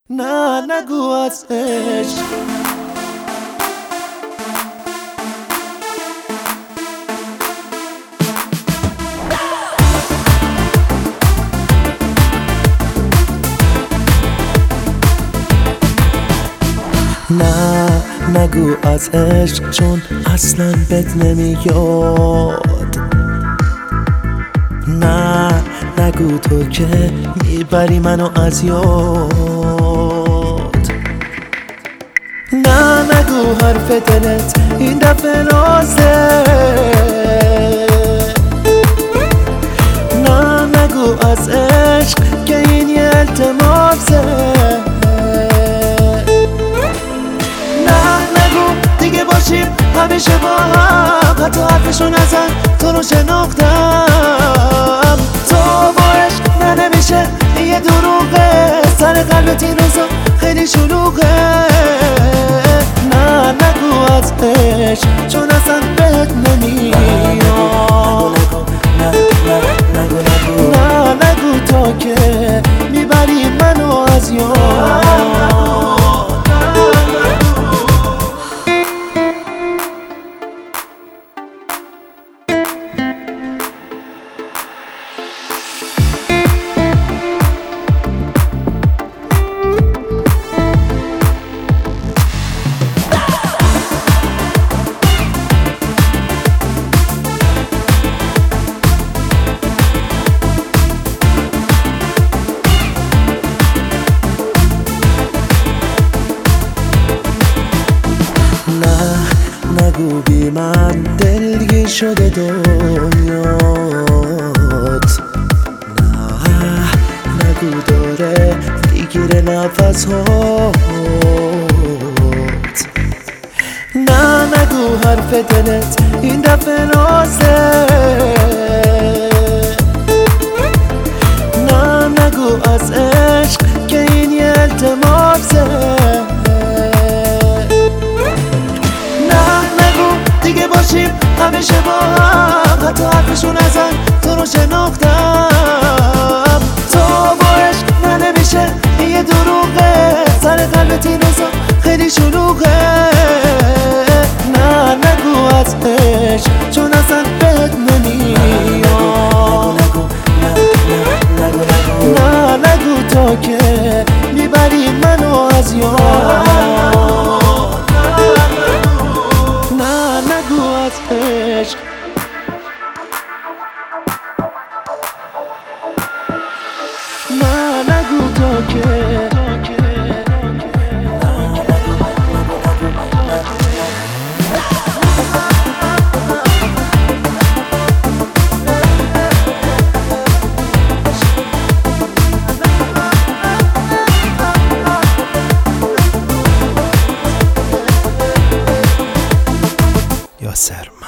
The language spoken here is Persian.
نه نگو از عشق. نه نگو از عشق، چون اصلا بهت نمیاد. نه نگو تو که میبری منو از یاد. نه نگو حرف دلت این دفعه رازه. نه نگو از عشق که این یه التماسه. باشیم همیشه با هم، حتی حرفشو نزن تو رو شناختم. تو با عشق نه نمیشه، یه دروغه، سر قلبت این روزا خیلی شلوغه. نه نگو از عشق، چون اصلا بهت نمیاد. نه نگو تا که میبری منو از یاد. نگو بی من دلگیر شده دنیات. نه نگو داره میگیره نفس هات. نه نگو حرف دلت این دفعه رازه. نه نگو از عشق که این یه التماسه. باشیم همیشه با هم، حتی حرفشو نزن تو رو شناختم. تو با عشق نه نمیشه، یه دروغه، سر قلبت این روزا خیلی شلوغه. نه نگو از عشق، چون اصلا بهت نمیاد. نه نگو تا که میبری منو از یاد. عشق نه نگو تا که یاسر